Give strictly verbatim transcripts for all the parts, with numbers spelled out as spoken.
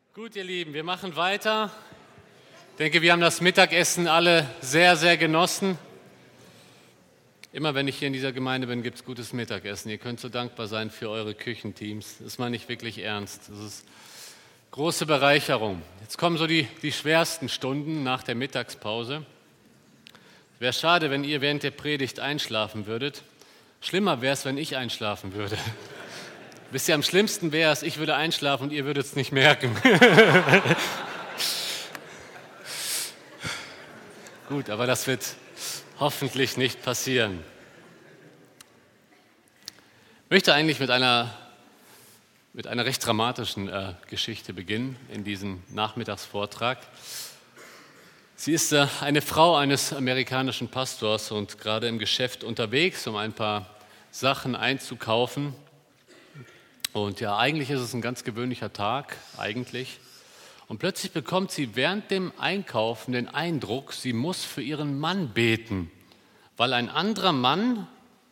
Gut, ihr Lieben, wir machen weiter. Ich denke, wir haben das Mittagessen alle sehr, sehr genossen. Immer wenn ich hier in dieser Gemeinde bin, gibt es gutes Mittagessen. Ihr könnt so dankbar sein für eure Küchenteams. Das meine ich wirklich ernst. Das ist große Bereicherung. Jetzt kommen so die, die schwersten Stunden nach der Mittagspause. Wäre schade, wenn ihr während der Predigt einschlafen würdet. Schlimmer wäre es, wenn ich einschlafen würde. Wisst ihr, am schlimmsten wäre es, ich würde einschlafen und ihr würdet es nicht merken. Gut, aber das wird hoffentlich nicht passieren. Ich möchte eigentlich mit einer, mit einer recht dramatischen äh, Geschichte beginnen in diesem Nachmittagsvortrag. Sie ist äh, eine Frau eines amerikanischen Pastors und gerade im Geschäft unterwegs, um ein paar Sachen einzukaufen. Und ja, eigentlich ist es ein ganz gewöhnlicher Tag, eigentlich. Und plötzlich bekommt sie während dem Einkaufen den Eindruck, sie muss für ihren Mann beten, weil ein anderer Mann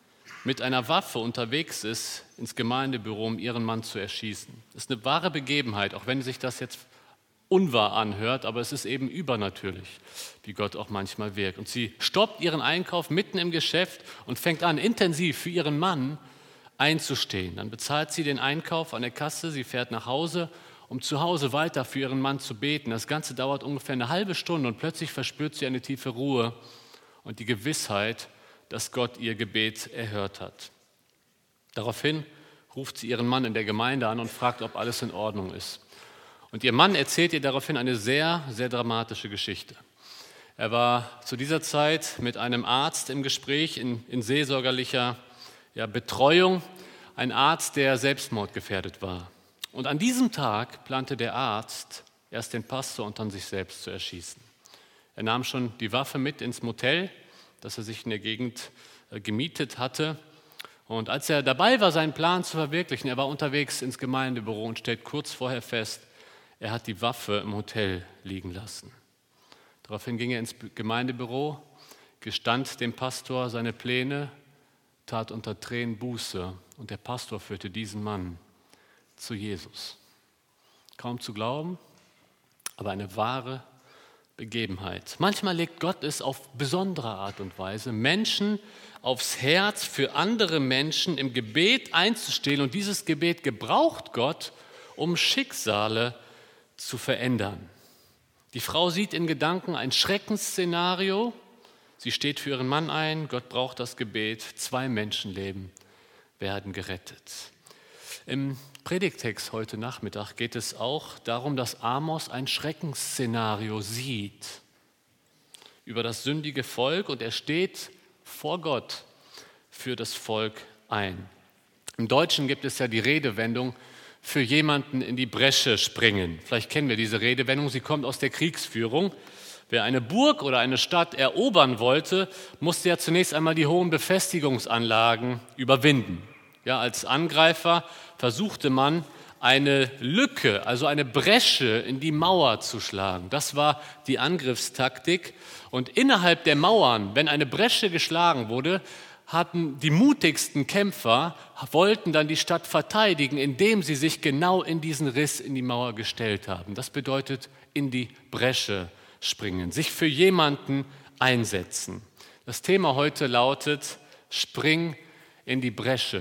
mit einer Waffe unterwegs ist ins Gemeindebüro, um ihren Mann zu erschießen. Das ist eine wahre Begebenheit, auch wenn sich das jetzt unwahr anhört, aber es ist eben übernatürlich, wie Gott auch manchmal wirkt. Und sie stoppt ihren Einkauf mitten im Geschäft und fängt an, intensiv für ihren Mann einzustehen. Dann bezahlt sie den Einkauf an der Kasse, sie fährt nach Hause, um zu Hause weiter für ihren Mann zu beten. Das Ganze dauert ungefähr eine halbe Stunde und plötzlich verspürt sie eine tiefe Ruhe und die Gewissheit, dass Gott ihr Gebet erhört hat. Daraufhin ruft sie ihren Mann in der Gemeinde an und fragt, ob alles in Ordnung ist. Und ihr Mann erzählt ihr daraufhin eine sehr, sehr dramatische Geschichte. Er war zu dieser Zeit mit einem Arzt im Gespräch in, in seelsorgerlicher Ja, Betreuung, ein Arzt, der selbstmordgefährdet war. Und an diesem Tag plante der Arzt, erst den Pastor und dann sich selbst zu erschießen. Er nahm schon die Waffe mit ins Motel, das er sich in der Gegend äh, gemietet hatte. Und als er dabei war, seinen Plan zu verwirklichen, er war unterwegs ins Gemeindebüro und stellt kurz vorher fest, er hat die Waffe im Hotel liegen lassen. Daraufhin ging er ins Gemeindebüro, gestand dem Pastor seine Pläne, tat unter Tränen Buße und der Pastor führte diesen Mann zu Jesus. Kaum zu glauben, aber eine wahre Begebenheit. Manchmal legt Gott es auf besondere Art und Weise, Menschen aufs Herz, für andere Menschen im Gebet einzustehen und dieses Gebet gebraucht Gott, um Schicksale zu verändern. Die Frau sieht in Gedanken ein Schreckensszenario. Sie steht für ihren Mann ein, Gott braucht das Gebet, zwei Menschenleben werden gerettet. Im Predigtext heute Nachmittag geht es auch darum, dass Amos ein Schreckensszenario sieht über das sündige Volk und er steht vor Gott für das Volk ein. Im Deutschen gibt es ja die Redewendung, für jemanden in die Bresche springen. Vielleicht kennen wir diese Redewendung, sie kommt aus der Kriegsführung. Wer eine Burg oder eine Stadt erobern wollte, musste ja zunächst einmal die hohen Befestigungsanlagen überwinden. Ja, als Angreifer versuchte man, eine Lücke, also eine Bresche in die Mauer zu schlagen. Das war die Angriffstaktik. Und innerhalb der Mauern, wenn eine Bresche geschlagen wurde, hatten die mutigsten Kämpfer, wollten dann die Stadt verteidigen, indem sie sich genau in diesen Riss in die Mauer gestellt haben. Das bedeutet in die Bresche springen, sich für jemanden einsetzen. Das Thema heute lautet, spring in die Bresche,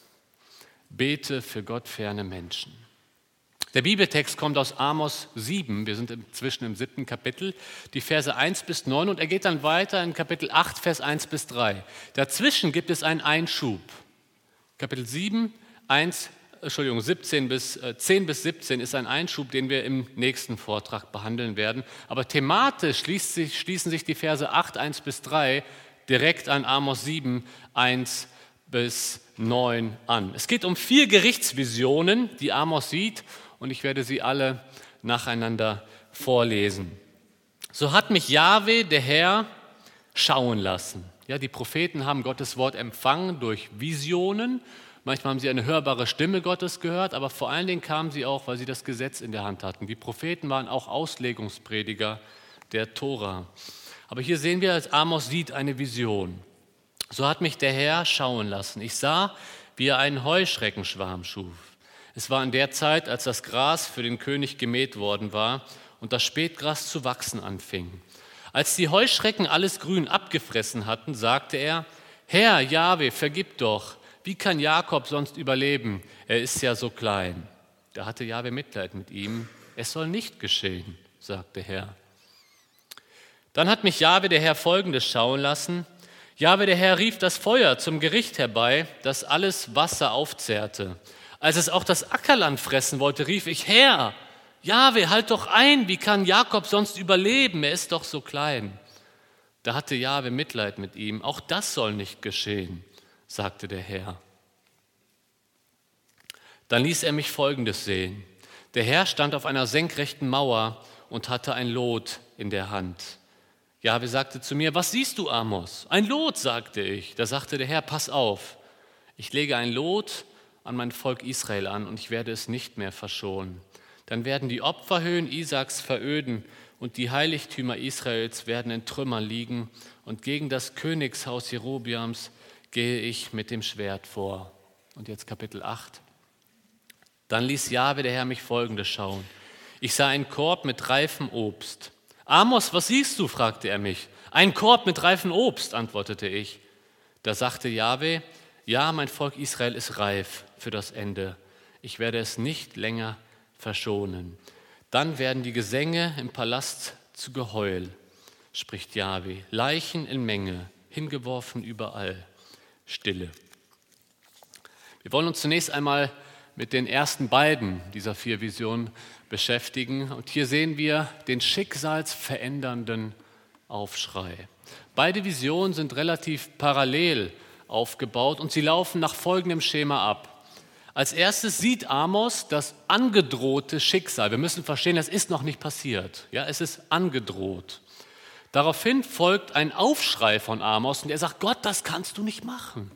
bete für gottferne Menschen. Der Bibeltext kommt aus Amos sieben, wir sind inzwischen im siebten Kapitel, die Verse eins bis neun und er geht dann weiter in Kapitel acht, Vers eins bis drei. Dazwischen gibt es einen Einschub. Kapitel sieben, eins, Entschuldigung, siebzehn bis, äh, zehn bis siebzehn ist ein Einschub, den wir im nächsten Vortrag behandeln werden. Aber thematisch schließt sich, schließen sich die Verse acht, eins bis drei direkt an Amos sieben, eins bis neun an. Es geht um vier Gerichtsvisionen, die Amos sieht und ich werde sie alle nacheinander vorlesen. So hat mich Jahwe, der Herr, schauen lassen. Ja, die Propheten haben Gottes Wort empfangen durch Visionen. Manchmal haben sie eine hörbare Stimme Gottes gehört, aber vor allen Dingen kamen sie auch, weil sie das Gesetz in der Hand hatten. Die Propheten waren auch Auslegungsprediger der Tora. Aber hier sehen wir, als Amos sieht eine Vision. So hat mich der Herr schauen lassen. Ich sah, wie er einen Heuschreckenschwarm schuf. Es war in der Zeit, als das Gras für den König gemäht worden war und das Spätgras zu wachsen anfing. Als die Heuschrecken alles Grün abgefressen hatten, sagte er: Herr Jahwe, vergib doch, wie kann Jakob sonst überleben? Er ist ja so klein. Da hatte Jahwe Mitleid mit ihm. Es soll nicht geschehen, sagte Herr. Dann hat mich Jahwe der Herr Folgendes schauen lassen. Jahwe der Herr rief das Feuer zum Gericht herbei, das alles Wasser aufzehrte. Als es auch das Ackerland fressen wollte, rief ich: Herr, Jahwe, halt doch ein, wie kann Jakob sonst überleben? Er ist doch so klein. Da hatte Jahwe Mitleid mit ihm. Auch das soll nicht geschehen, sagte der Herr. Dann ließ er mich Folgendes sehen. Der Herr stand auf einer senkrechten Mauer und hatte ein Lot in der Hand. Jahwe sagte zu mir: Was siehst du, Amos? Ein Lot, sagte ich. Da sagte der Herr: Pass auf, ich lege ein Lot an mein Volk Israel an und ich werde es nicht mehr verschonen. Dann werden die Opferhöhen Isaaks veröden und die Heiligtümer Israels werden in Trümmern liegen und gegen das Königshaus Jerobeams gehe ich mit dem Schwert vor. Und jetzt Kapitel acht. Dann ließ Jahwe der Herr mich Folgendes schauen. Ich sah einen Korb mit reifem Obst. Amos, was siehst du? Fragte er mich. Ein Korb mit reifem Obst, antwortete ich. Da sagte Jahwe: Ja, mein Volk Israel ist reif für das Ende. Ich werde es nicht länger verschonen. Dann werden die Gesänge im Palast zu Geheul, spricht Jahwe. Leichen in Menge, hingeworfen überall. Stille. Wir wollen uns zunächst einmal mit den ersten beiden dieser vier Visionen beschäftigen. Und hier sehen wir den schicksalsverändernden Aufschrei. Beide Visionen sind relativ parallel aufgebaut und sie laufen nach folgendem Schema ab. Als erstes sieht Amos das angedrohte Schicksal. Wir müssen verstehen, das ist noch nicht passiert. Ja, es ist angedroht. Daraufhin folgt ein Aufschrei von Amos und er sagt: Gott, das kannst du nicht machen.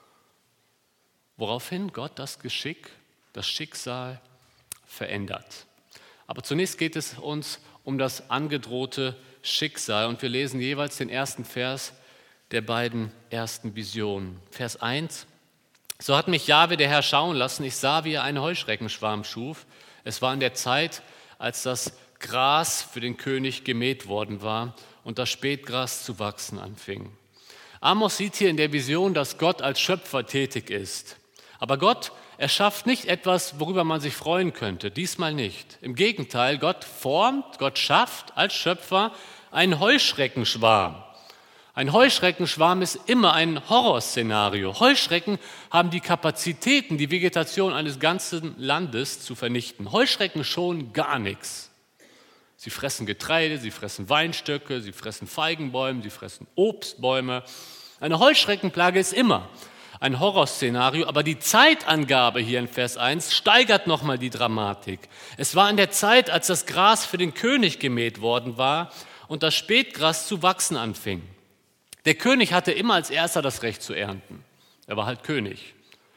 Woraufhin Gott das Geschick, das Schicksal verändert. Aber zunächst geht es uns um das angedrohte Schicksal und wir lesen jeweils den ersten Vers der beiden ersten Visionen. Vers eins. So hat mich Jahwe der Herr schauen lassen, ich sah, wie er einen Heuschreckenschwarm schuf. Es war in der Zeit, als das Gras für den König gemäht worden war und das Spätgras zu wachsen anfing. Amos sieht hier in der Vision, dass Gott als Schöpfer tätig ist. Aber Gott erschafft nicht etwas, worüber man sich freuen könnte, diesmal nicht. Im Gegenteil, Gott formt, Gott schafft als Schöpfer einen Heuschreckenschwarm. Ein Heuschreckenschwarm ist immer ein Horrorszenario. Heuschrecken haben die Kapazitäten, die Vegetation eines ganzen Landes zu vernichten. Heuschrecken schonen gar nichts. Sie fressen Getreide, sie fressen Weinstöcke, sie fressen Feigenbäume, sie fressen Obstbäume. Eine Heuschreckenplage ist immer ein Horrorszenario, aber die Zeitangabe hier in Vers eins steigert nochmal die Dramatik. Es war in der Zeit, als das Gras für den König gemäht worden war und das Spätgras zu wachsen anfing. Der König hatte immer als erster das Recht zu ernten. Er war halt König.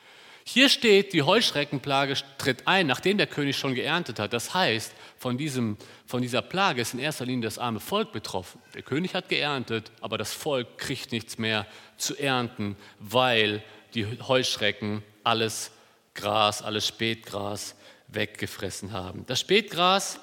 Hier steht, die Heuschreckenplage tritt ein, nachdem der König schon geerntet hat. Das heißt, von, diesem, von dieser Plage ist in erster Linie das arme Volk betroffen. Der König hat geerntet, aber das Volk kriegt nichts mehr zu ernten, weil die Heuschrecken alles Gras, alles Spätgras weggefressen haben. Das Spätgras,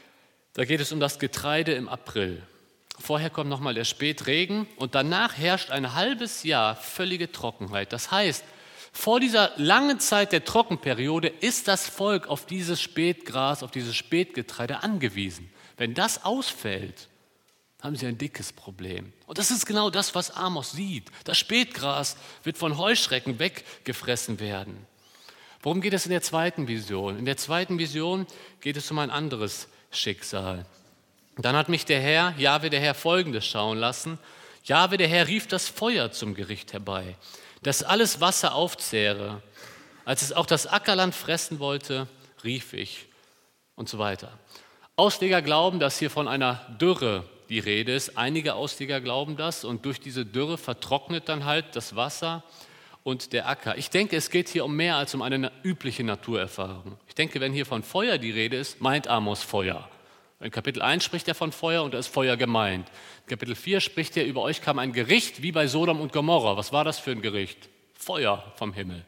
da geht es um das Getreide im April. Vorher kommt nochmal der Spätregen und danach herrscht ein halbes Jahr völlige Trockenheit. Das heißt, vor dieser langen Zeit der Trockenperiode ist das Volk auf dieses Spätgras, auf dieses Spätgetreide angewiesen. Wenn das ausfällt, haben sie ein dickes Problem. Und das ist genau das, was Amos sieht. Das Spätgras wird von Heuschrecken weggefressen werden. Worum geht es in der zweiten Vision? In der zweiten Vision geht es um ein anderes Schicksal. Dann hat mich der Herr, Jahwe der Herr, Folgendes schauen lassen. Jahwe der Herr rief das Feuer zum Gericht herbei, das alles Wasser aufzehre. Als es auch das Ackerland fressen wollte, rief ich und so weiter. Ausleger glauben, dass hier von einer Dürre die Rede ist. Einige Ausleger glauben das und durch diese Dürre vertrocknet dann halt das Wasser und der Acker. Ich denke, es geht hier um mehr als um eine übliche Naturerfahrung. Ich denke, wenn hier von Feuer die Rede ist, meint Amos Feuer. In Kapitel eins spricht er von Feuer und da ist Feuer gemeint. In Kapitel vier spricht er, über euch kam ein Gericht wie bei Sodom und Gomorra. Was war das für ein Gericht? Feuer vom Himmel.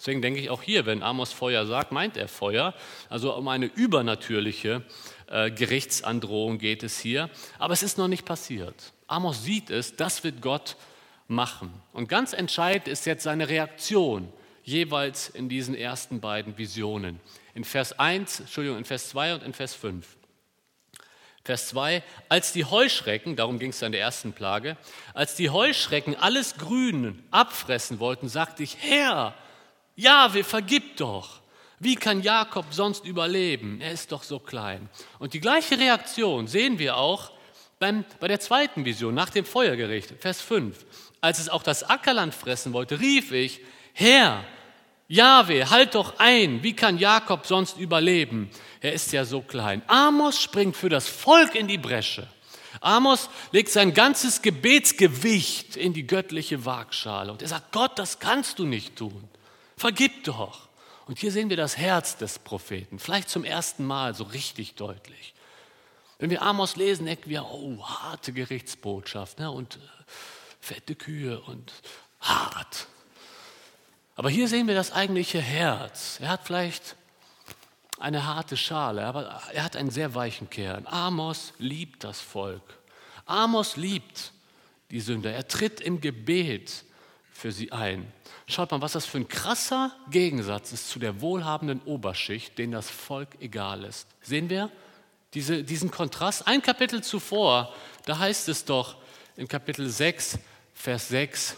Deswegen denke ich auch hier, wenn Amos Feuer sagt, meint er Feuer. Also um eine übernatürliche äh, Gerichtsandrohung geht es hier. Aber es ist noch nicht passiert. Amos sieht es, das wird Gott machen. Und ganz entscheidend ist jetzt seine Reaktion, jeweils in diesen ersten beiden Visionen. In Vers eins, Entschuldigung, in Vers zwei und in Vers fünf. Vers zwei, als die Heuschrecken, darum ging es in der ersten Plage, als die Heuschrecken alles Grün abfressen wollten, sagte ich, Herr, Jahwe, vergib doch. Wie kann Jakob sonst überleben? Er ist doch so klein. Und die gleiche Reaktion sehen wir auch beim, bei der zweiten Vision, nach dem Feuergericht, Vers fünf. Als es auch das Ackerland fressen wollte, rief ich, Herr, Jahwe, halt doch ein, wie kann Jakob sonst überleben? Er ist ja so klein. Amos springt für das Volk in die Bresche. Amos legt sein ganzes Gebetsgewicht in die göttliche Waagschale und er sagt, Gott, das kannst du nicht tun. Vergib doch. Und hier sehen wir das Herz des Propheten, vielleicht zum ersten Mal so richtig deutlich. Wenn wir Amos lesen, denken wir, oh, harte Gerichtsbotschaft, ne, und äh, fette Kühe und hart. Aber hier sehen wir das eigentliche Herz. Er hat vielleicht eine harte Schale, aber er hat einen sehr weichen Kern. Amos liebt das Volk. Amos liebt die Sünder. Er tritt im Gebet für sie ein. Schaut mal, was das für ein krasser Gegensatz ist zu der wohlhabenden Oberschicht, denen das Volk egal ist. Sehen wir diese, diesen Kontrast? Ein Kapitel zuvor, da heißt es doch in Kapitel sechs, Vers sechs,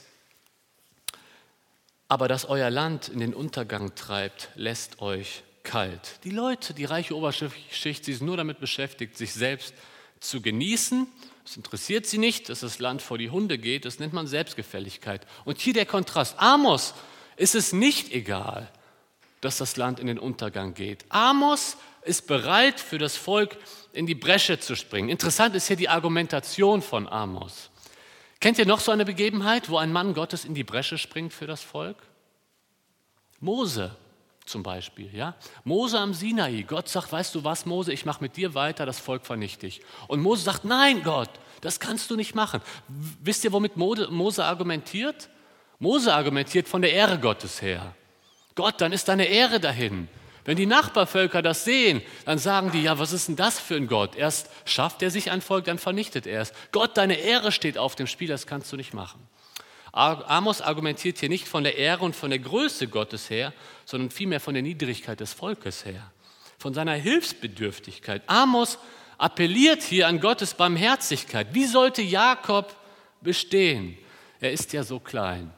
aber dass euer Land in den Untergang treibt, lässt euch kalt. Die Leute, die reiche Oberschicht, sie sind nur damit beschäftigt, sich selbst zu genießen. Es interessiert sie nicht, dass das Land vor die Hunde geht. Das nennt man Selbstgefälligkeit. Und hier der Kontrast. Amos ist es nicht egal, dass das Land in den Untergang geht. Amos ist bereit, für das Volk in die Bresche zu springen. Interessant ist hier die Argumentation von Amos. Kennt ihr noch so eine Begebenheit, wo ein Mann Gottes in die Bresche springt für das Volk? Mose zum Beispiel. Ja? Mose am Sinai. Gott sagt, weißt du was, Mose, ich mache mit dir weiter, das Volk vernichte ich. Und Mose sagt, nein Gott, das kannst du nicht machen. Wisst ihr, womit Mose argumentiert? Mose argumentiert von der Ehre Gottes her. Gott, dann ist deine Ehre dahin. Wenn die Nachbarvölker das sehen, dann sagen die, ja, was ist denn das für ein Gott? Erst schafft er sich ein Volk, dann vernichtet er es. Gott, deine Ehre steht auf dem Spiel, das kannst du nicht machen. Amos argumentiert hier nicht von der Ehre und von der Größe Gottes her, sondern vielmehr von der Niedrigkeit des Volkes her, von seiner Hilfsbedürftigkeit. Amos appelliert hier an Gottes Barmherzigkeit. Wie sollte Jakob bestehen? Er ist ja so klein.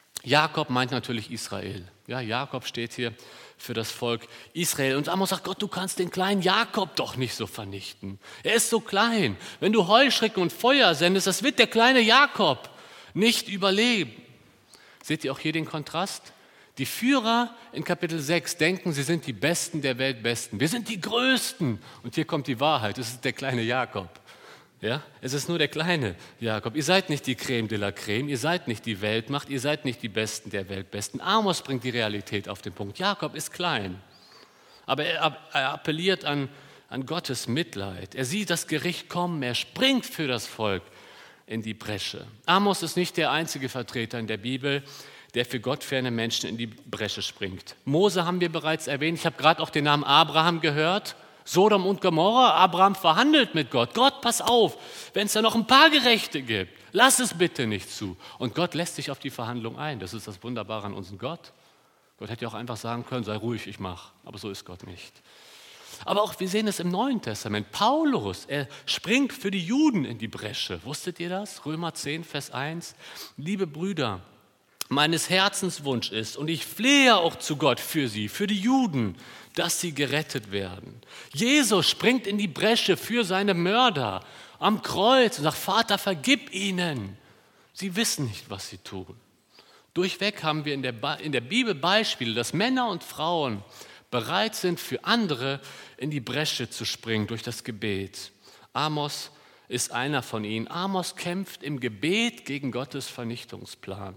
Jakob meint natürlich Israel. Ja, Jakob steht hier für das Volk Israel. Und Amos sagt, Gott, du kannst den kleinen Jakob doch nicht so vernichten. Er ist so klein. Wenn du Heuschrecken und Feuer sendest, das wird der kleine Jakob nicht überleben. Seht ihr auch hier den Kontrast? Die Führer in Kapitel sechs denken, sie sind die Besten der Weltbesten. Wir sind die Größten. Und hier kommt die Wahrheit, es ist der kleine Jakob. Ja? Es ist nur der kleine Jakob. Ihr seid nicht die Creme de la Creme, ihr seid nicht die Weltmacht, ihr seid nicht die Besten der Weltbesten. Amos bringt die Realität auf den Punkt. Jakob ist klein, aber er, er appelliert an, an Gottes Mitleid. Er sieht das Gericht kommen, er springt für das Volk in die Bresche. Amos ist nicht der einzige Vertreter in der Bibel, der für gottferne Menschen in die Bresche springt. Mose haben wir bereits erwähnt. Ich habe gerade auch den Namen Abraham gehört. Sodom und Gomorra, Abraham verhandelt mit Gott. Gott, pass auf, wenn es da noch ein paar Gerechte gibt, lass es bitte nicht zu. Und Gott lässt sich auf die Verhandlung ein. Das ist das Wunderbare an unserem Gott. Gott hätte ja auch einfach sagen können, sei ruhig, ich mache. Aber so ist Gott nicht. Aber auch wir sehen es im Neuen Testament. Paulus, er springt für die Juden in die Bresche. Wusstet ihr das? Römer zehn, Vers eins. Liebe Brüder, meines Herzens Wunsch ist, und ich flehe auch zu Gott für sie, für die Juden, dass sie gerettet werden. Jesus springt in die Bresche für seine Mörder am Kreuz und sagt, Vater, vergib ihnen. Sie wissen nicht, was sie tun. Durchweg haben wir in der, Ba- in der Bibel Beispiele, dass Männer und Frauen bereit sind, für andere in die Bresche zu springen durch das Gebet. Amos ist einer von ihnen. Amos kämpft im Gebet gegen Gottes Vernichtungsplan.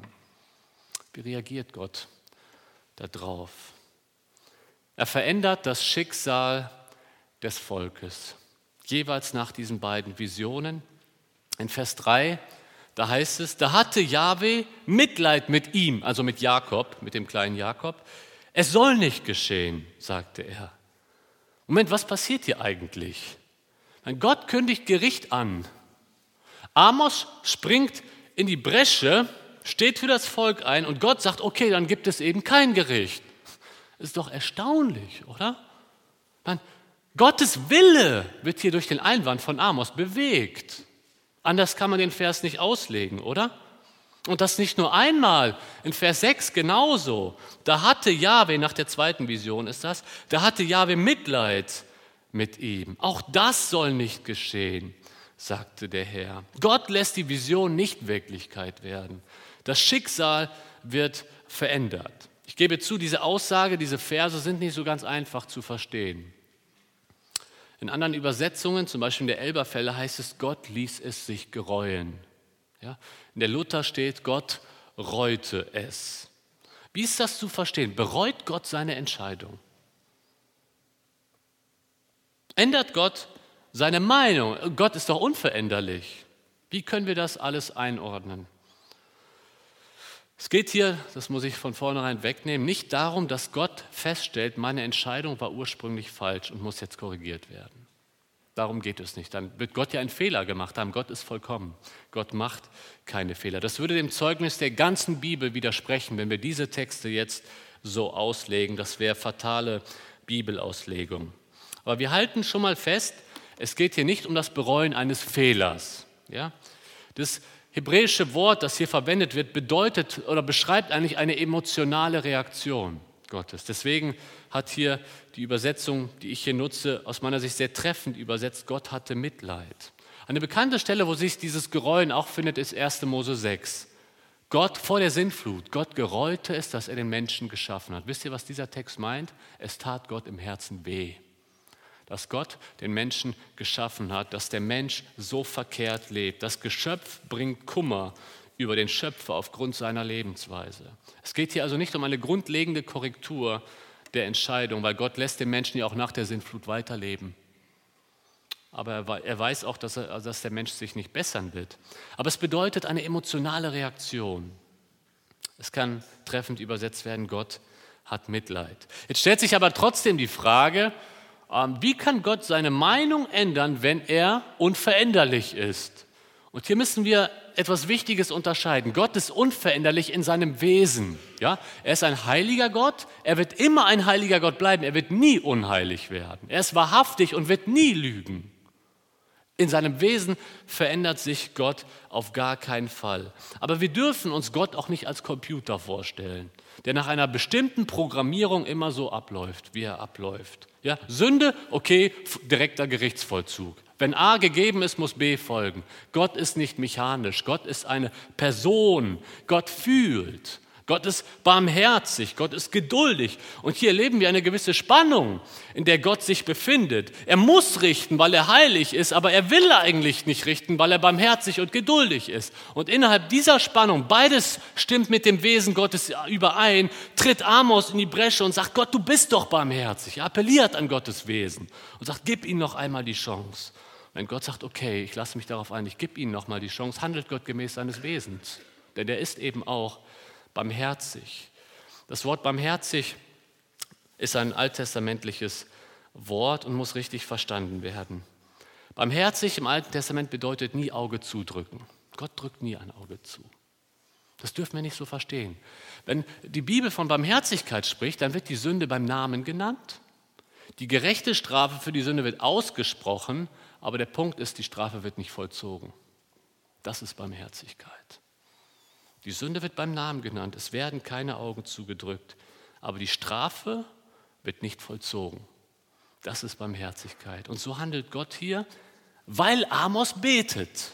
Wie reagiert Gott darauf? Er verändert das Schicksal des Volkes, jeweils nach diesen beiden Visionen. In Vers drei Da heißt es, da hatte Jahwe Mitleid mit ihm, also mit Jakob, mit dem kleinen Jakob. Es soll nicht geschehen, sagte er. Moment, was passiert hier eigentlich? Gott kündigt Gericht an. Amos springt in die Bresche, steht für das Volk ein und Gott sagt, okay, dann gibt es eben kein Gericht. Das ist doch erstaunlich, oder? Man, Gottes Wille wird hier durch den Einwand von Amos bewegt. Anders kann man den Vers nicht auslegen, oder? Und das nicht nur einmal, in Vers sechs genauso. Da hatte Jahwe, nach der zweiten Vision ist das, da hatte Jahwe Mitleid mit ihm. Auch das soll nicht geschehen, sagte der Herr. Gott lässt die Vision nicht Wirklichkeit werden. Das Schicksal wird verändert. Ich gebe zu, diese Aussage, diese Verse sind nicht so ganz einfach zu verstehen. In anderen Übersetzungen, zum Beispiel in der Elberfelder, heißt es, Gott ließ es sich gereuen. Ja? In der Luther steht, Gott reute es. Wie ist das zu verstehen? Bereut Gott seine Entscheidung? Ändert Gott seine Meinung? Gott ist doch unveränderlich. Wie können wir das alles einordnen? Es geht hier, das muss ich von vornherein wegnehmen, nicht darum, dass Gott feststellt, meine Entscheidung war ursprünglich falsch und muss jetzt korrigiert werden. Darum geht es nicht. Dann wird Gott ja einen Fehler gemacht haben. Gott ist vollkommen. Gott macht keine Fehler. Das würde dem Zeugnis der ganzen Bibel widersprechen, wenn wir diese Texte jetzt so auslegen. Das wäre fatale Bibelauslegung. Aber wir halten schon mal fest, es geht hier nicht um das Bereuen eines Fehlers. Ja? Das hebräische Wort, das hier verwendet wird, bedeutet oder beschreibt eigentlich eine emotionale Reaktion Gottes. Deswegen hat hier die Übersetzung, die ich hier nutze, aus meiner Sicht sehr treffend übersetzt, Gott hatte Mitleid. Eine bekannte Stelle, wo sich dieses Gereuen auch findet, ist erster Mose sechs. Gott vor der Sintflut, Gott gereute es, dass er den Menschen geschaffen hat. Wisst ihr, was dieser Text meint? Es tat Gott im Herzen weh. Dass Gott den Menschen geschaffen hat, dass der Mensch so verkehrt lebt. Das Geschöpf bringt Kummer über den Schöpfer aufgrund seiner Lebensweise. Es geht hier also nicht um eine grundlegende Korrektur der Entscheidung, weil Gott lässt den Menschen ja auch nach der Sintflut weiterleben. Aber er weiß auch, dass, er, dass der Mensch sich nicht bessern wird. Aber es bedeutet eine emotionale Reaktion. Es kann treffend übersetzt werden, Gott hat Mitleid. Jetzt stellt sich aber trotzdem die Frage, wie kann Gott seine Meinung ändern, wenn er unveränderlich ist? Und hier müssen wir etwas Wichtiges unterscheiden. Gott ist unveränderlich in seinem Wesen. Ja? Er ist ein heiliger Gott, er wird immer ein heiliger Gott bleiben, er wird nie unheilig werden. Er ist wahrhaftig und wird nie lügen. In seinem Wesen verändert sich Gott auf gar keinen Fall. Aber wir dürfen uns Gott auch nicht als Computer vorstellen, der nach einer bestimmten Programmierung immer so abläuft, wie er abläuft. Ja, Sünde, okay, direkter Gerichtsvollzug. Wenn A gegeben ist, muss B folgen. Gott ist nicht mechanisch, Gott ist eine Person, Gott fühlt. Gott ist barmherzig, Gott ist geduldig. Und hier erleben wir eine gewisse Spannung, in der Gott sich befindet. Er muss richten, weil er heilig ist, aber er will eigentlich nicht richten, weil er barmherzig und geduldig ist. Und innerhalb dieser Spannung, beides stimmt mit dem Wesen Gottes überein, tritt Amos in die Bresche und sagt, Gott, du bist doch barmherzig. Er appelliert an Gottes Wesen und sagt, gib ihm noch einmal die Chance. Wenn Gott sagt, okay, ich lasse mich darauf ein, ich gebe ihm noch mal die Chance, handelt Gott gemäß seines Wesens. Denn er ist eben auch barmherzig. Das Wort barmherzig ist ein alttestamentliches Wort und muss richtig verstanden werden. Barmherzig im Alten Testament bedeutet nie Auge zudrücken. Gott drückt nie ein Auge zu. Das dürfen wir nicht so verstehen. Wenn die Bibel von Barmherzigkeit spricht, dann wird die Sünde beim Namen genannt. Die gerechte Strafe für die Sünde wird ausgesprochen, aber der Punkt ist, die Strafe wird nicht vollzogen. Das ist Barmherzigkeit. Die Sünde wird beim Namen genannt, es werden keine Augen zugedrückt, aber die Strafe wird nicht vollzogen. Das ist Barmherzigkeit. Und so handelt Gott hier, weil Amos betet.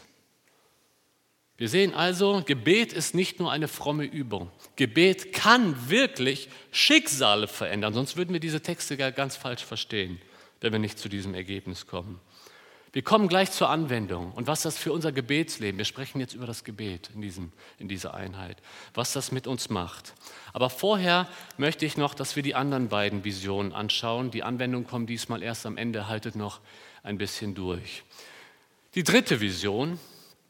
Wir sehen also, Gebet ist nicht nur eine fromme Übung. Gebet kann wirklich Schicksale verändern, sonst würden wir diese Texte gar ganz falsch verstehen, wenn wir nicht zu diesem Ergebnis kommen. Wir kommen gleich zur Anwendung und was das für unser Gebetsleben, wir sprechen jetzt über das Gebet in, diesem, in dieser Einheit, was das mit uns macht. Aber vorher möchte ich noch, dass wir die anderen beiden Visionen anschauen. Die Anwendung kommt diesmal erst am Ende, haltet noch ein bisschen durch. Die dritte Vision,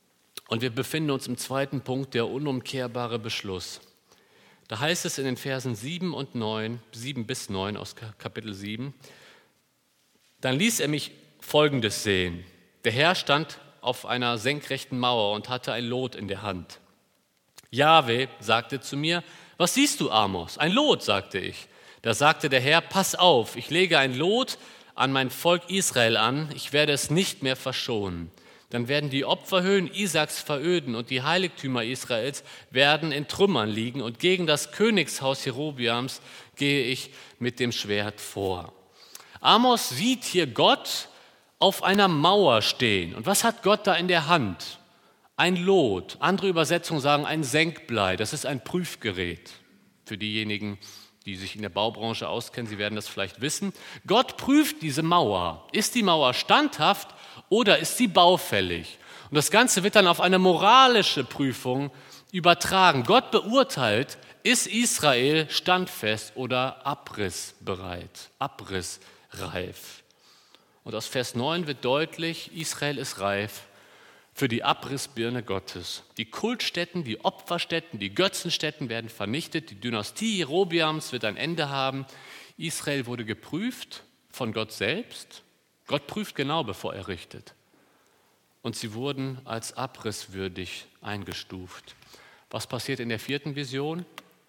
Und wir befinden uns im zweiten Punkt, der unumkehrbare Beschluss. Da heißt es in den Versen sieben und neun, sieben bis neun aus Kapitel sieben, dann ließ er mich Folgendes sehen. Der Herr stand auf einer senkrechten Mauer und hatte ein Lot in der Hand. Jahwe sagte zu mir, was siehst du, Amos? Ein Lot, sagte ich. Da sagte der Herr, pass auf, ich lege ein Lot an mein Volk Israel an, ich werde es nicht mehr verschonen. Dann werden die Opferhöhen Isaaks veröden und die Heiligtümer Israels werden in Trümmern liegen und gegen das Königshaus Jerobeams gehe ich mit dem Schwert vor. Amos sieht hier Gott auf einer Mauer stehen. Und was hat Gott da in der Hand? Ein Lot. Andere Übersetzungen sagen ein Senkblei. Das ist ein Prüfgerät. Für diejenigen, die sich in der Baubranche auskennen, sie werden das vielleicht wissen. Gott prüft diese Mauer. Ist die Mauer standhaft oder ist sie baufällig? Und das Ganze wird dann auf eine moralische Prüfung übertragen. Gott beurteilt, ist Israel standfest oder abrissbereit, abrissreif. Und aus Vers neun wird deutlich, Israel ist reif für die Abrissbirne Gottes. Die Kultstätten, die Opferstätten, die Götzenstätten werden vernichtet. Die Dynastie Jerobeams wird ein Ende haben. Israel wurde geprüft von Gott selbst. Gott prüft genau, bevor er richtet. Und sie wurden als abrisswürdig eingestuft. Was passiert in der vierten Vision?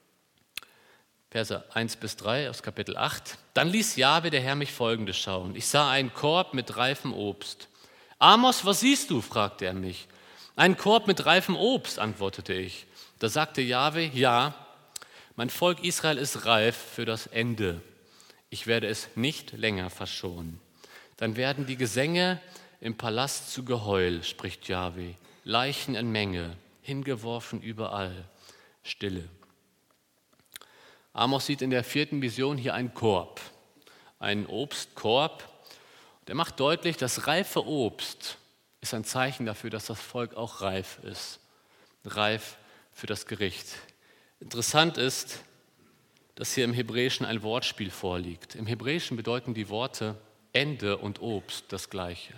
Verse eins bis drei aus Kapitel acht. Dann ließ Jahwe, der Herr, mich Folgendes schauen. Ich sah einen Korb mit reifem Obst. Amos, was siehst du? Fragte er mich. Einen Korb mit reifem Obst, antwortete ich. Da sagte Jahwe, ja, mein Volk Israel ist reif für das Ende. Ich werde es nicht länger verschonen. Dann werden die Gesänge im Palast zu Geheul, spricht Jahwe. Leichen in Menge, hingeworfen überall. Stille. Amos sieht in der vierten Vision hier einen Korb, einen Obstkorb. Der macht deutlich, das reife Obst ist ein Zeichen dafür, dass das Volk auch reif ist, reif für das Gericht. Interessant ist, dass hier im Hebräischen ein Wortspiel vorliegt. Im Hebräischen bedeuten die Worte Ende und Obst das Gleiche.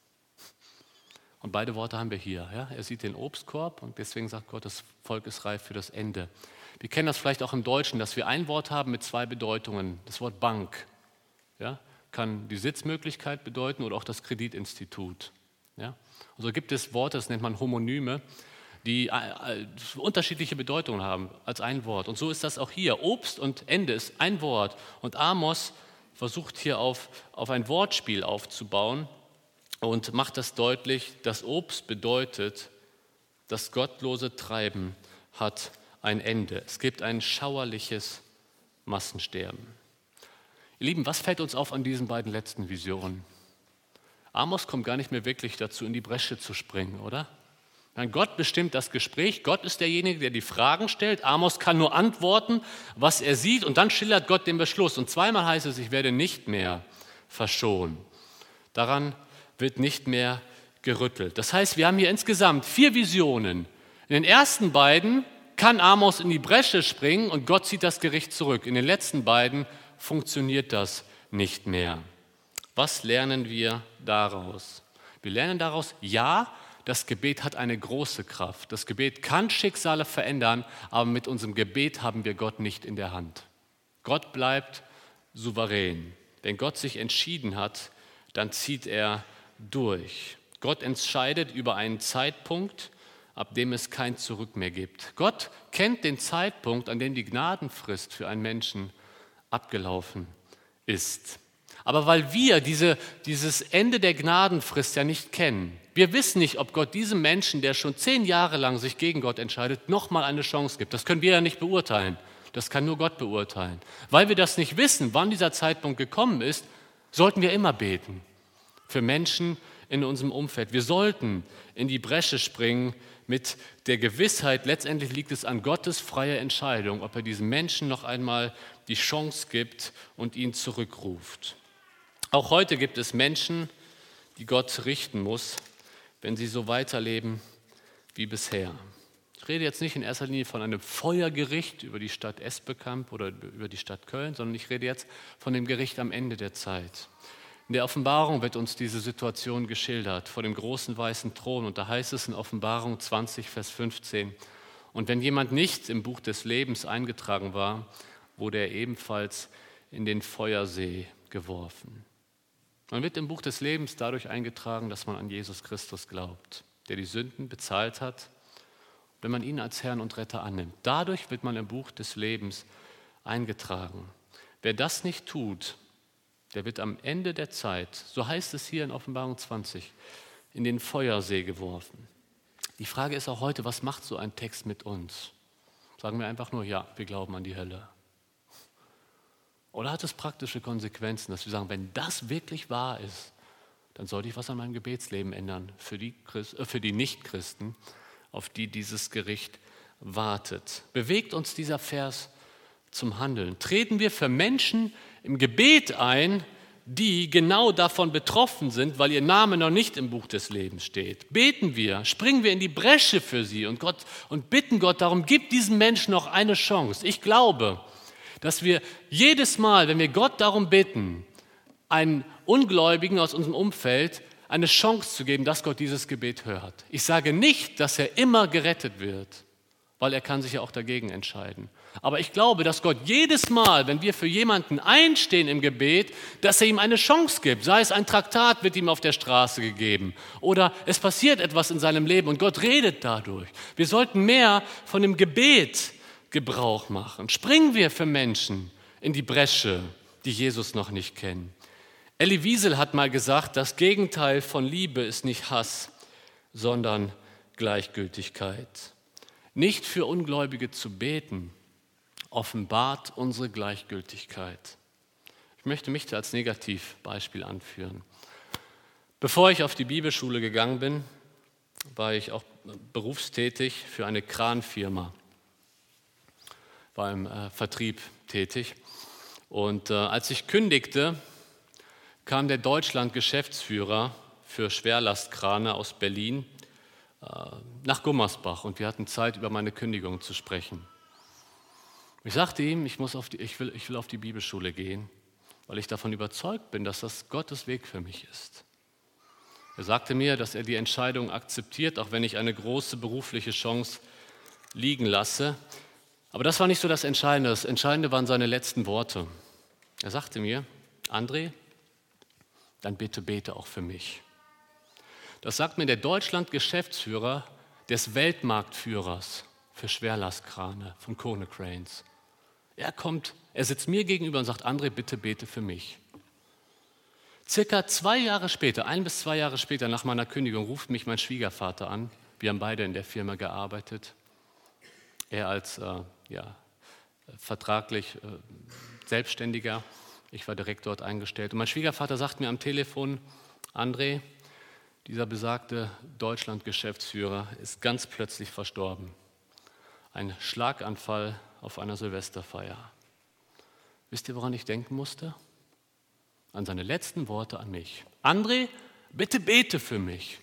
Und beide Worte haben wir hier. Ja? Er sieht den Obstkorb und deswegen sagt Gott, das Volk ist reif für das Ende. Wir kennen das vielleicht auch im Deutschen, dass wir ein Wort haben mit zwei Bedeutungen. Das Wort Bank, ja, kann die Sitzmöglichkeit bedeuten oder auch das Kreditinstitut. Ja. Also gibt es Worte, das nennt man Homonyme, die äh, unterschiedliche Bedeutungen haben als ein Wort. Und so ist das auch hier. Obst und Ende ist ein Wort. Und Amos versucht hier auf, auf ein Wortspiel aufzubauen und macht das deutlich, dass Obst bedeutet, das gottlose Treiben hat ein Ende. Es gibt ein schauerliches Massensterben. Ihr Lieben, was fällt uns auf an diesen beiden letzten Visionen? Amos kommt gar nicht mehr wirklich dazu, in die Bresche zu springen, oder? Nein, Gott bestimmt das Gespräch. Gott ist derjenige, der die Fragen stellt. Amos kann nur antworten, was er sieht. Und dann schildert Gott den Beschluss. Und zweimal heißt es, ich werde nicht mehr verschonen. Daran wird nicht mehr gerüttelt. Das heißt, wir haben hier insgesamt vier Visionen. In den ersten beiden kann Amos in die Bresche springen und Gott zieht das Gericht zurück. In den letzten beiden funktioniert das nicht mehr. Was lernen wir daraus? Wir lernen daraus, ja, das Gebet hat eine große Kraft. Das Gebet kann Schicksale verändern, aber mit unserem Gebet haben wir Gott nicht in der Hand. Gott bleibt souverän. Wenn Gott sich entschieden hat, dann zieht er durch. Gott entscheidet über einen Zeitpunkt, ab dem es kein Zurück mehr gibt. Gott kennt den Zeitpunkt, an dem die Gnadenfrist für einen Menschen abgelaufen ist. Aber weil wir diese, dieses Ende der Gnadenfrist ja nicht kennen, wir wissen nicht, ob Gott diesem Menschen, der schon zehn Jahre lang sich gegen Gott entscheidet, nochmal eine Chance gibt. Das können wir ja nicht beurteilen. Das kann nur Gott beurteilen. Weil wir das nicht wissen, wann dieser Zeitpunkt gekommen ist, sollten wir immer beten für Menschen in unserem Umfeld. Wir sollten in die Bresche springen mit der Gewissheit, letztendlich liegt es an Gottes freier Entscheidung, ob er diesem Menschen noch einmal die Chance gibt und ihn zurückruft. Auch heute gibt es Menschen, die Gott richten muss, wenn sie so weiterleben wie bisher. Ich rede jetzt nicht in erster Linie von einem Feuergericht über die Stadt Esbekamp oder über die Stadt Köln, sondern ich rede jetzt von dem Gericht am Ende der Zeit. In der Offenbarung wird uns diese Situation geschildert, vor dem großen weißen Thron. Und da heißt es in Offenbarung zwanzig, Vers fünfzehn, und wenn jemand nicht im Buch des Lebens eingetragen war, wurde er ebenfalls in den Feuersee geworfen. Man wird im Buch des Lebens dadurch eingetragen, dass man an Jesus Christus glaubt, der die Sünden bezahlt hat, wenn man ihn als Herrn und Retter annimmt. Dadurch wird man im Buch des Lebens eingetragen. Wer das nicht tut, der wird am Ende der Zeit, so heißt es hier in Offenbarung zwanzig, in den Feuersee geworfen. Die Frage ist auch heute, was macht so ein Text mit uns? Sagen wir einfach nur, ja, wir glauben an die Hölle. Oder hat es praktische Konsequenzen, dass wir sagen, wenn das wirklich wahr ist, dann sollte ich was an meinem Gebetsleben ändern für die, Christ, äh, für die Nichtchristen, auf die dieses Gericht wartet. Bewegt uns dieser Vers zum Handeln. Treten wir für Menschen im Gebet ein, die genau davon betroffen sind, weil ihr Name noch nicht im Buch des Lebens steht. Beten wir, springen wir in die Bresche für sie und, Gott, und bitten Gott darum, gib diesen Menschen noch eine Chance. Ich glaube, dass wir jedes Mal, wenn wir Gott darum bitten, einen Ungläubigen aus unserem Umfeld eine Chance zu geben, dass Gott dieses Gebet hört. Ich sage nicht, dass er immer gerettet wird, weil er kann sich ja auch dagegen entscheiden. Aber ich glaube, dass Gott jedes Mal, wenn wir für jemanden einstehen im Gebet, dass er ihm eine Chance gibt. Sei es ein Traktat wird ihm auf der Straße gegeben oder es passiert etwas in seinem Leben und Gott redet dadurch. Wir sollten mehr von dem Gebet Gebrauch machen. Springen wir für Menschen in die Bresche, die Jesus noch nicht kennen. Elie Wiesel hat mal gesagt, das Gegenteil von Liebe ist nicht Hass, sondern Gleichgültigkeit. Nicht für Ungläubige zu beten, offenbart unsere Gleichgültigkeit. Ich möchte mich als Negativbeispiel anführen. Bevor ich auf die Bibelschule gegangen bin, war ich auch berufstätig für eine Kranfirma, war im äh, Vertrieb tätig. Und äh, als ich kündigte, kam der Deutschland-Geschäftsführer für Schwerlastkrane aus Berlin äh, nach Gummersbach und wir hatten Zeit, über meine Kündigung zu sprechen. Ich sagte ihm, ich, muss auf die, ich, will, ich will auf die Bibelschule gehen, weil ich davon überzeugt bin, dass das Gottes Weg für mich ist. Er sagte mir, dass er die Entscheidung akzeptiert, auch wenn ich eine große berufliche Chance liegen lasse. Aber das war nicht so das Entscheidende. Das Entscheidende waren seine letzten Worte. Er sagte mir, André, dann bitte bete auch für mich. Das sagt mir der Deutschland-Geschäftsführer des Weltmarktführers für Schwerlastkrane von Konecranes. Er kommt, er sitzt mir gegenüber und sagt, André, bitte bete für mich. Circa zwei Jahre später, ein bis zwei Jahre später nach meiner Kündigung, ruft mich mein Schwiegervater an. Wir haben beide in der Firma gearbeitet. Er als äh, ja, vertraglich äh, Selbstständiger, ich war direkt dort eingestellt. Und mein Schwiegervater sagt mir am Telefon, André, dieser besagte Deutschland-Geschäftsführer ist ganz plötzlich verstorben. Ein Schlaganfall auf einer Silvesterfeier. Wisst ihr, woran ich denken musste? An seine letzten Worte an mich. André, bitte bete für mich.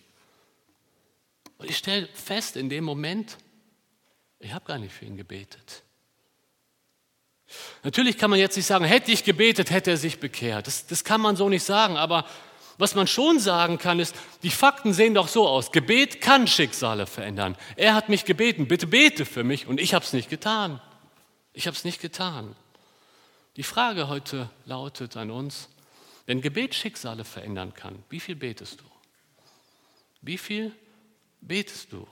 Und ich stelle fest in dem Moment, ich habe gar nicht für ihn gebetet. Natürlich kann man jetzt nicht sagen, hätte ich gebetet, hätte er sich bekehrt. Das, das kann man so nicht sagen, aber was man schon sagen kann, ist, die Fakten sehen doch so aus. Gebet kann Schicksale verändern. Er hat mich gebeten, bitte bete für mich und ich habe es nicht getan. Ich habe es nicht getan. Die Frage heute lautet an uns, wenn Gebet Schicksale verändern kann, wie viel betest du? Wie viel betest du?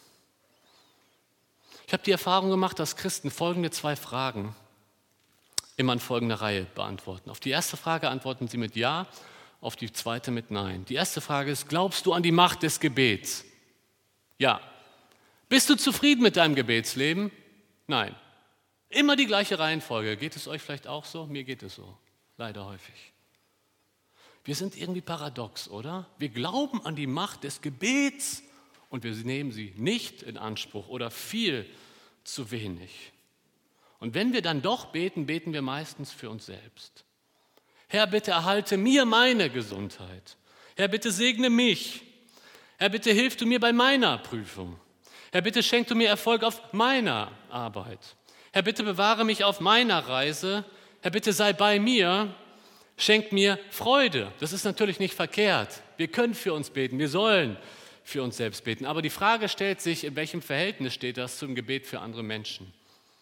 Ich habe die Erfahrung gemacht, dass Christen folgende zwei Fragen immer in folgender Reihe beantworten. Auf die erste Frage antworten sie mit Ja, auf die zweite mit Nein. Die erste Frage ist, glaubst du an die Macht des Gebets? Ja. Bist du zufrieden mit deinem Gebetsleben? Nein. Immer die gleiche Reihenfolge. Geht es euch vielleicht auch so? Mir geht es so. Leider häufig. Wir sind irgendwie paradox, oder? Wir glauben an die Macht des Gebets und wir nehmen sie nicht in Anspruch oder viel zu wenig. Und wenn wir dann doch beten, beten wir meistens für uns selbst. Herr, bitte erhalte mir meine Gesundheit. Herr, bitte segne mich. Herr, bitte hilf du mir bei meiner Prüfung. Herr, bitte schenk du mir Erfolg auf meiner Arbeit. Herr, bitte bewahre mich auf meiner Reise. Herr, bitte sei bei mir. Schenk mir Freude. Das ist natürlich nicht verkehrt. Wir können für uns beten, wir sollen für uns selbst beten. Aber die Frage stellt sich, in welchem Verhältnis steht das zum Gebet für andere Menschen?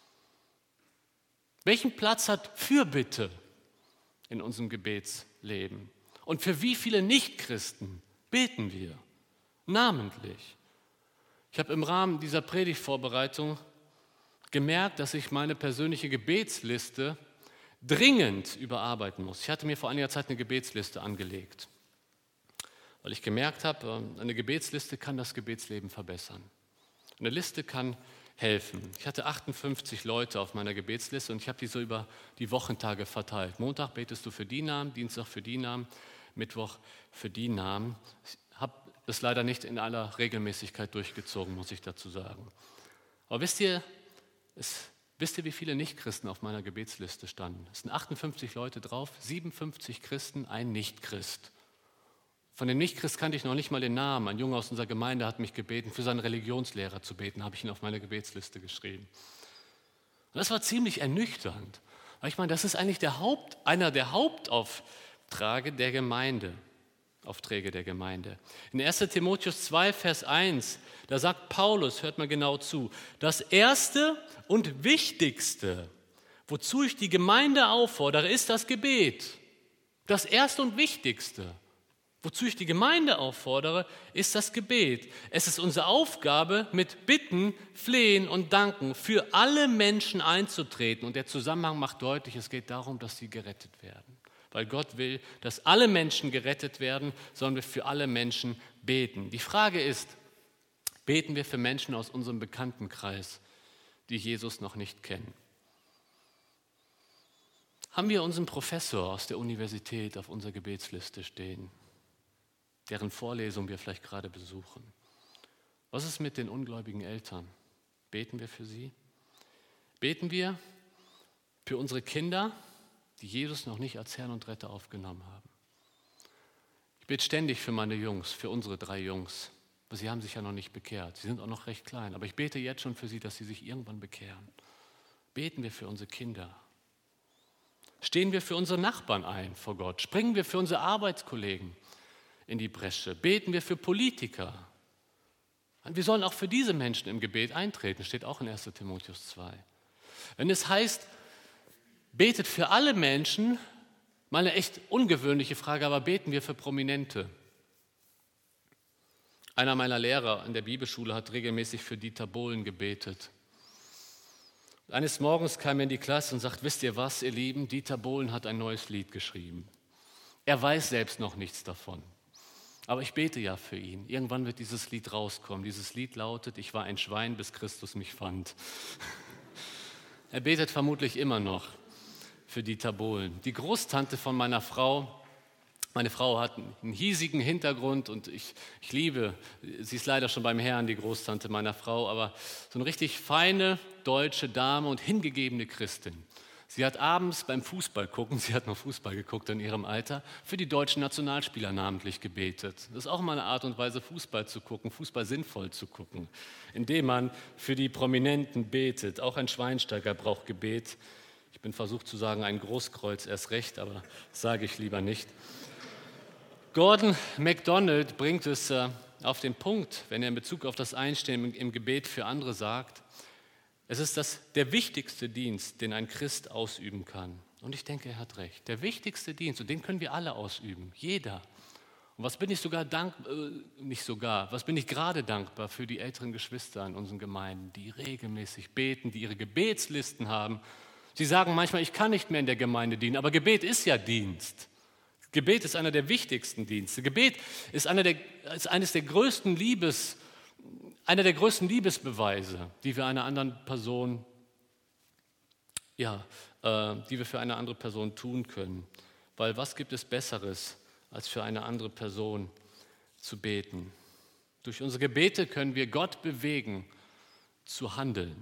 Welchen Platz hat Fürbitte in unserem Gebetsleben? Und für wie viele Nichtchristen beten wir namentlich? Ich habe im Rahmen dieser Predigtvorbereitung gemerkt, dass ich meine persönliche Gebetsliste dringend überarbeiten muss. Ich hatte mir vor einiger Zeit eine Gebetsliste angelegt, weil ich gemerkt habe, eine Gebetsliste kann das Gebetsleben verbessern. Eine Liste kann helfen. Ich hatte achtundfünfzig Leute auf meiner Gebetsliste und ich habe die so über die Wochentage verteilt. Montag betest du für die Namen, Dienstag für die Namen, Mittwoch für die Namen. Ich habe das leider nicht in aller Regelmäßigkeit durchgezogen, muss ich dazu sagen. Aber wisst ihr, es, wisst ihr, wie viele Nichtchristen auf meiner Gebetsliste standen? Es sind achtundfünfzig Leute drauf, siebenundfünfzig Christen, ein Nichtchrist. Von dem Nichtchrist kannte ich noch nicht mal den Namen. Ein Junge aus unserer Gemeinde hat mich gebeten, für seinen Religionslehrer zu beten, habe ich ihn auf meine Gebetsliste geschrieben. Und das war ziemlich ernüchternd. Weil ich meine, das ist eigentlich der Haupt, einer der Hauptaufträge der Gemeinde. Aufträge der Gemeinde. In erster Timotheus zwei, Vers eins, da sagt Paulus, hört mal genau zu, das Erste und Wichtigste, wozu ich die Gemeinde auffordere, ist das Gebet. Das Erste und Wichtigste, wozu ich die Gemeinde auffordere, ist das Gebet. Es ist unsere Aufgabe, mit Bitten, Flehen und Danken für alle Menschen einzutreten. Und der Zusammenhang macht deutlich, es geht darum, dass sie gerettet werden. Weil Gott will, dass alle Menschen gerettet werden, sollen wir für alle Menschen beten. Die Frage ist, beten wir für Menschen aus unserem Bekanntenkreis, die Jesus noch nicht kennen? Haben wir unseren Professor aus der Universität auf unserer Gebetsliste stehen, deren Vorlesung wir vielleicht gerade besuchen? Was ist mit den ungläubigen Eltern? Beten wir für sie? Beten wir für unsere Kinder, die Jesus noch nicht als Herrn und Retter aufgenommen haben? Ich bete ständig für meine Jungs, für unsere drei Jungs. Aber sie haben sich ja noch nicht bekehrt. Sie sind auch noch recht klein. Aber ich bete jetzt schon für sie, dass sie sich irgendwann bekehren. Beten wir für unsere Kinder. Stehen wir für unsere Nachbarn ein vor Gott. Springen wir für unsere Arbeitskollegen in die Bresche. Beten wir für Politiker. Und wir sollen auch für diese Menschen im Gebet eintreten. Steht auch in erster Timotheus zwei. Wenn es heißt, betet für alle Menschen, mal eine echt ungewöhnliche Frage, aber beten wir für Prominente? Einer meiner Lehrer in der Bibelschule hat regelmäßig für Dieter Bohlen gebetet. Eines Morgens kam er in die Klasse und sagt, wisst ihr was, ihr Lieben, Dieter Bohlen hat ein neues Lied geschrieben. Er weiß selbst noch nichts davon. Aber ich bete ja für ihn. Irgendwann wird dieses Lied rauskommen. Dieses Lied lautet, ich war ein Schwein, bis Christus mich fand. Er betet vermutlich immer noch für Dieter Bohlen. Die Großtante von meiner Frau, meine Frau hat einen hiesigen Hintergrund und ich, ich liebe, sie ist leider schon beim Herrn, die Großtante meiner Frau, aber so eine richtig feine deutsche Dame und hingegebene Christin. Sie hat abends beim Fußball gucken, sie hat noch Fußball geguckt in ihrem Alter, für die deutschen Nationalspieler namentlich gebetet. Das ist auch mal eine Art und Weise, Fußball zu gucken, Fußball sinnvoll zu gucken, indem man für die Prominenten betet. Auch ein Schweinsteiger braucht Gebet. Ich bin versucht zu sagen, ein Großkreuz erst recht, aber das sage ich lieber nicht. Gordon MacDonald bringt es äh, auf den Punkt, wenn er in Bezug auf das Einstehen im, im Gebet für andere sagt, es ist das, der wichtigste Dienst, den ein Christ ausüben kann. Und ich denke, er hat recht. Der wichtigste Dienst, und den können wir alle ausüben, jeder. Und was bin ich sogar dankbar, äh, nicht sogar, was bin ich gerade dankbar für die älteren Geschwister in unseren Gemeinden, die regelmäßig beten, die ihre Gebetslisten haben. Sie sagen manchmal, ich kann nicht mehr in der Gemeinde dienen, aber Gebet ist ja Dienst. Gebet ist einer der wichtigsten Dienste. Gebet ist, einer der, ist eines der größten Liebes, einer der größten Liebesbeweise, die wir einer anderen Person, ja, äh, die wir für eine andere Person tun können. Weil was gibt es Besseres, als für eine andere Person zu beten? Durch unsere Gebete können wir Gott bewegen, zu handeln.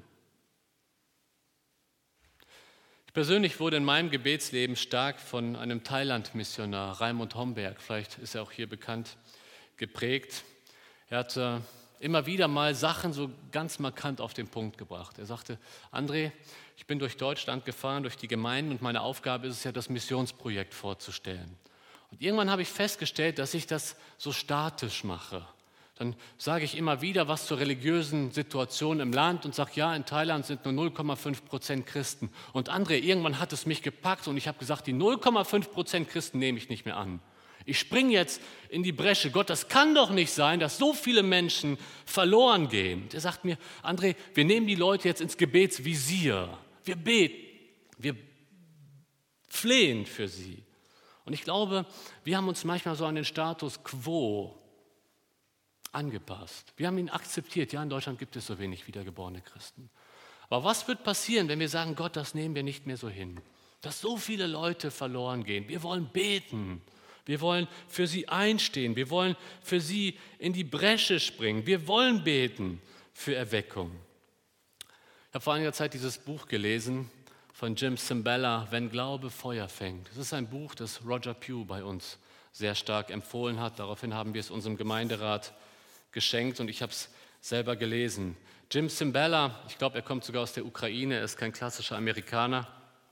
Ich persönlich wurde in meinem Gebetsleben stark von einem Thailand-Missionar, Raimund Homberg, vielleicht ist er auch hier bekannt, geprägt. Er hat immer wieder mal Sachen so ganz markant auf den Punkt gebracht. Er sagte, André, ich bin durch Deutschland gefahren, durch die Gemeinden und meine Aufgabe ist es ja, das Missionsprojekt vorzustellen. Und irgendwann habe ich festgestellt, dass ich das so statisch mache. Dann sage ich immer wieder was zur religiösen Situation im Land und sage, ja, in Thailand sind nur null Komma fünf Prozent Christen. Und André, irgendwann hat es mich gepackt und ich habe gesagt, die null Komma fünf Prozent Christen nehme ich nicht mehr an. Ich springe jetzt in die Bresche. Gott, das kann doch nicht sein, dass so viele Menschen verloren gehen. Und er sagt mir, André, wir nehmen die Leute jetzt ins Gebetsvisier. Wir beten, wir flehen für sie. Und ich glaube, wir haben uns manchmal so an den Status quo angepasst. Wir haben ihn akzeptiert. Ja, in Deutschland gibt es so wenig wiedergeborene Christen. Aber was wird passieren, wenn wir sagen, Gott, das nehmen wir nicht mehr so hin? Dass so viele Leute verloren gehen. Wir wollen beten. Wir wollen für sie einstehen. Wir wollen für sie in die Bresche springen. Wir wollen beten für Erweckung. Ich habe vor einiger Zeit dieses Buch gelesen von Jim Cymbala, Wenn Glaube Feuer fängt. Das ist ein Buch, das Roger Pugh bei uns sehr stark empfohlen hat. Daraufhin haben wir es unserem Gemeinderat geschenkt und ich habe es selber gelesen. Jim Cymbala, ich glaube, er kommt sogar aus der Ukraine, er ist kein klassischer Amerikaner.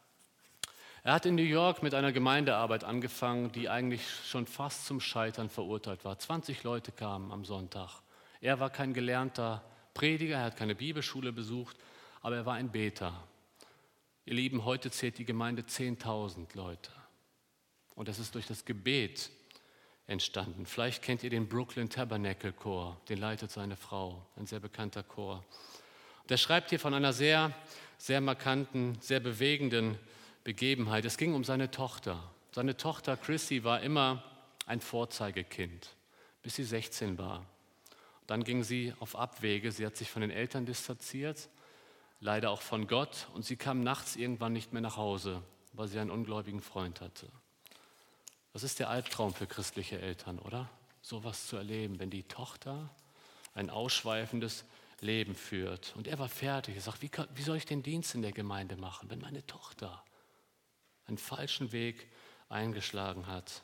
Er hat in New York mit einer Gemeindearbeit angefangen, die eigentlich schon fast zum Scheitern verurteilt war. zwanzig Leute kamen am Sonntag. Er war kein gelernter Prediger, er hat keine Bibelschule besucht, aber er war ein Beter. Ihr Lieben, heute zählt die Gemeinde zehntausend Leute. Und das ist durch das Gebet entstanden. Vielleicht kennt ihr den Brooklyn Tabernacle Chor, den leitet seine Frau, ein sehr bekannter Chor. Der schreibt hier von einer sehr, sehr markanten, sehr bewegenden Begebenheit. Es ging um seine Tochter. Seine Tochter Chrissy war immer ein Vorzeigekind, bis sie sechzehn war. Dann ging sie auf Abwege, sie hat sich von den Eltern distanziert, leider auch von Gott, und sie kam nachts irgendwann nicht mehr nach Hause, weil sie einen ungläubigen Freund hatte. Das ist der Albtraum für christliche Eltern, oder? Sowas zu erleben, wenn die Tochter ein ausschweifendes Leben führt. Und er war fertig. Er sagt, wie, kann, wie soll ich den Dienst in der Gemeinde machen, wenn meine Tochter einen falschen Weg eingeschlagen hat?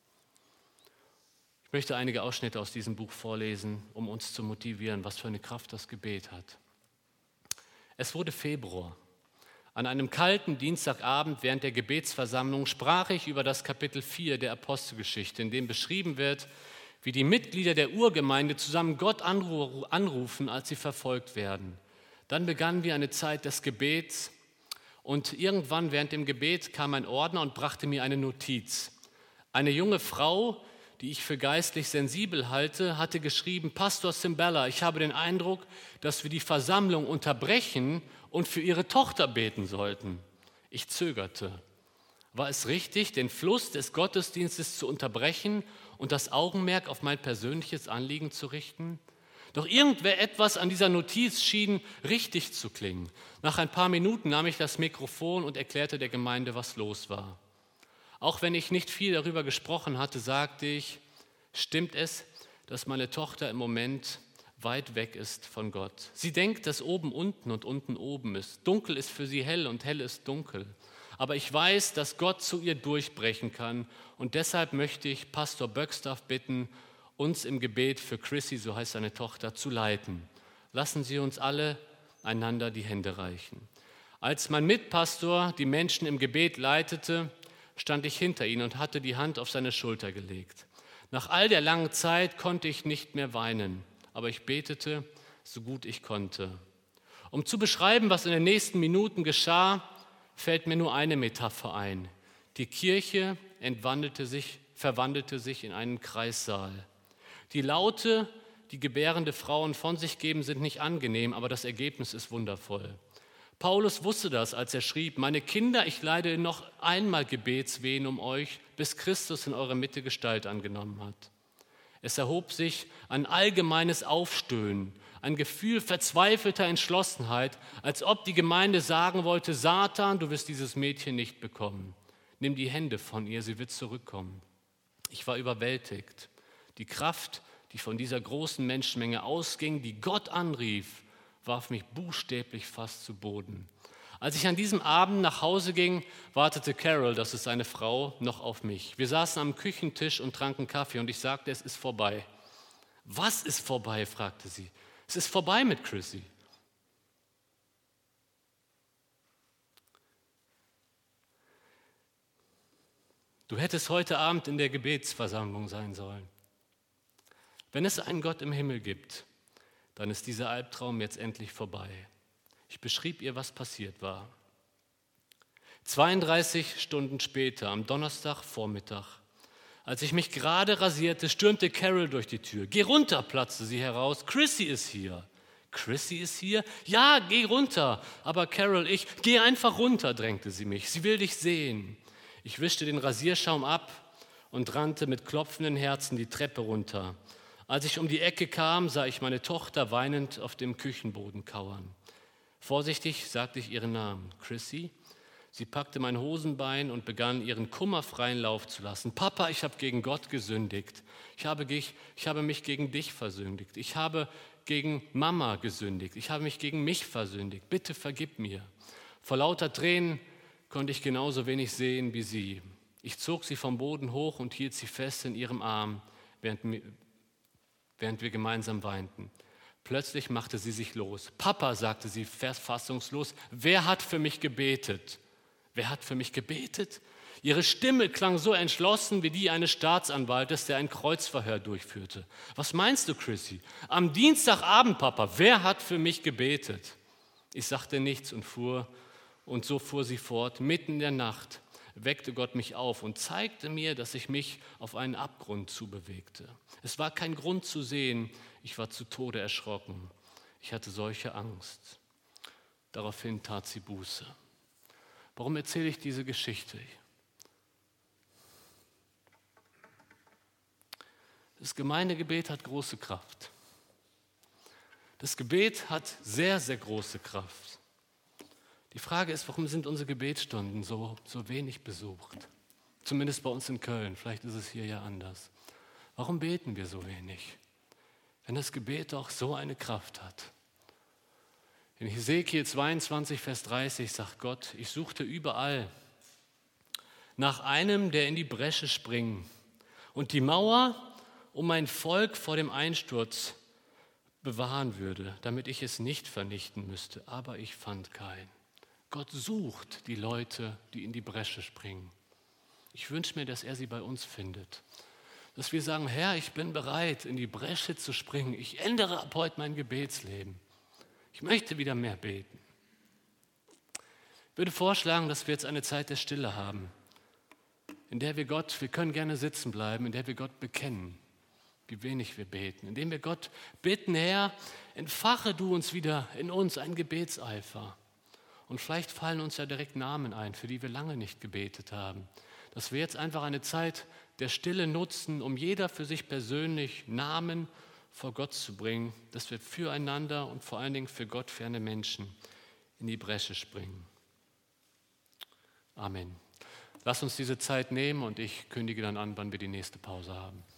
Ich möchte einige Ausschnitte aus diesem Buch vorlesen, um uns zu motivieren, was für eine Kraft das Gebet hat. Es wurde Februar. An einem kalten Dienstagabend während der Gebetsversammlung sprach ich über das Kapitel vier der Apostelgeschichte, in dem beschrieben wird, wie die Mitglieder der Urgemeinde zusammen Gott anrufen, als sie verfolgt werden. Dann begannen wir eine Zeit des Gebets und irgendwann während dem Gebet kam ein Ordner und brachte mir eine Notiz. Eine junge Frau, die ich für geistlich sensibel halte, hatte geschrieben, Pastor Cymbala, ich habe den Eindruck, dass wir die Versammlung unterbrechen und für ihre Tochter beten sollten. Ich zögerte. War es richtig, den Fluss des Gottesdienstes zu unterbrechen und das Augenmerk auf mein persönliches Anliegen zu richten? Doch irgendwer etwas an dieser Notiz schien richtig zu klingen. Nach ein paar Minuten nahm ich das Mikrofon und erklärte der Gemeinde, was los war. Auch wenn ich nicht viel darüber gesprochen hatte, sagte ich, stimmt es, dass meine Tochter im Moment weit weg ist von Gott. Sie denkt, dass oben unten und unten oben ist. Dunkel ist für sie hell und hell ist dunkel. Aber ich weiß, dass Gott zu ihr durchbrechen kann und deshalb möchte ich Pastor Böckstaff bitten, uns im Gebet für Chrissy, so heißt seine Tochter, zu leiten. Lassen Sie uns alle einander die Hände reichen. Als mein Mitpastor die Menschen im Gebet leitete, stand ich hinter ihn und hatte die Hand auf seine Schulter gelegt. Nach all der langen Zeit konnte ich nicht mehr weinen, aber ich betete, so gut ich konnte. Um zu beschreiben, was in den nächsten Minuten geschah, fällt mir nur eine Metapher ein. Die Kirche entwandelte sich, verwandelte sich in einen Kreissaal. Die Laute, die gebärende Frauen von sich geben, sind nicht angenehm, aber das Ergebnis ist wundervoll. Paulus wusste das, als er schrieb, meine Kinder, ich leide noch einmal Gebetswehen um euch, bis Christus in eurer Mitte Gestalt angenommen hat. Es erhob sich ein allgemeines Aufstöhnen, ein Gefühl verzweifelter Entschlossenheit, als ob die Gemeinde sagen wollte, Satan, du wirst dieses Mädchen nicht bekommen. Nimm die Hände von ihr, sie wird zurückkommen. Ich war überwältigt. Die Kraft, die von dieser großen Menschenmenge ausging, die Gott anrief, warf mich buchstäblich fast zu Boden. Als ich an diesem Abend nach Hause ging, wartete Carol, das ist seine Frau, noch auf mich. Wir saßen am Küchentisch und tranken Kaffee und ich sagte, es ist vorbei. Was ist vorbei? Fragte sie. Es ist vorbei mit Chrissy. Du hättest heute Abend in der Gebetsversammlung sein sollen. Wenn es einen Gott im Himmel gibt, dann ist dieser Albtraum jetzt endlich vorbei. Ich beschrieb ihr, was passiert war. zweiunddreißig Stunden später, am Donnerstagvormittag, als ich mich gerade rasierte, stürmte Carol durch die Tür. Geh runter, platzte sie heraus. Chrissy ist hier. Chrissy ist hier? Ja, geh runter. Aber Carol, ich, geh einfach runter, drängte sie mich. Sie will dich sehen. Ich wischte den Rasierschaum ab und rannte mit klopfenden Herzen die Treppe runter. Als ich um die Ecke kam, sah ich meine Tochter weinend auf dem Küchenboden kauern. Vorsichtig sagte ich ihren Namen. Chrissy? Sie packte mein Hosenbein und begann, ihren kummerfreien Lauf zu lassen. Papa, ich habe gegen Gott gesündigt. Ich habe, ich habe mich gegen dich versündigt. Ich habe gegen Mama gesündigt. Ich habe mich gegen mich versündigt. Bitte vergib mir. Vor lauter Tränen konnte ich genauso wenig sehen wie sie. Ich zog sie vom Boden hoch und hielt sie fest in ihrem Arm, während, während wir gemeinsam weinten. Plötzlich machte sie sich los. Papa, sagte sie fassungslos, wer hat für mich gebetet? Wer hat für mich gebetet? Ihre Stimme klang so entschlossen wie die eines Staatsanwaltes, der ein Kreuzverhör durchführte. Was meinst du, Chrissy? Am Dienstagabend, Papa, wer hat für mich gebetet? Ich sagte nichts und fuhr, und so fuhr sie fort. Mitten in der Nacht weckte Gott mich auf und zeigte mir, dass ich mich auf einen Abgrund zubewegte. Es war kein Grund zu sehen, ich war zu Tode erschrocken. Ich hatte solche Angst. Daraufhin tat sie Buße. Warum erzähle ich diese Geschichte? Das Gemeindegebet hat große Kraft. Das Gebet hat sehr, sehr große Kraft. Die Frage ist, warum sind unsere Gebetsstunden so, so wenig besucht? Zumindest bei uns in Köln, vielleicht ist es hier ja anders. Warum beten wir so wenig, wenn das Gebet doch so eine Kraft hat? In Hesekiel zweiundzwanzig, Vers dreißig sagt Gott, ich suchte überall nach einem, der in die Bresche springen und die Mauer um mein Volk vor dem Einsturz bewahren würde, damit ich es nicht vernichten müsste. Aber ich fand keinen. Gott sucht die Leute, die in die Bresche springen. Ich wünsche mir, dass er sie bei uns findet. Dass wir sagen, Herr, ich bin bereit, in die Bresche zu springen. Ich ändere ab heute mein Gebetsleben. Ich möchte wieder mehr beten. Ich würde vorschlagen, dass wir jetzt eine Zeit der Stille haben, in der wir Gott, wir können gerne sitzen bleiben, in der wir Gott bekennen, wie wenig wir beten, indem wir Gott bitten, Herr, entfache du uns wieder in uns einen Gebetseifer. Und vielleicht fallen uns ja direkt Namen ein, für die wir lange nicht gebetet haben. Dass wir jetzt einfach eine Zeit der Stille nutzen, um jeder für sich persönlich Namen vor Gott zu bringen, dass wir füreinander und vor allen Dingen für Gott ferne Menschen in die Bresche springen. Amen. Lass uns diese Zeit nehmen und ich kündige dann an, wann wir die nächste Pause haben.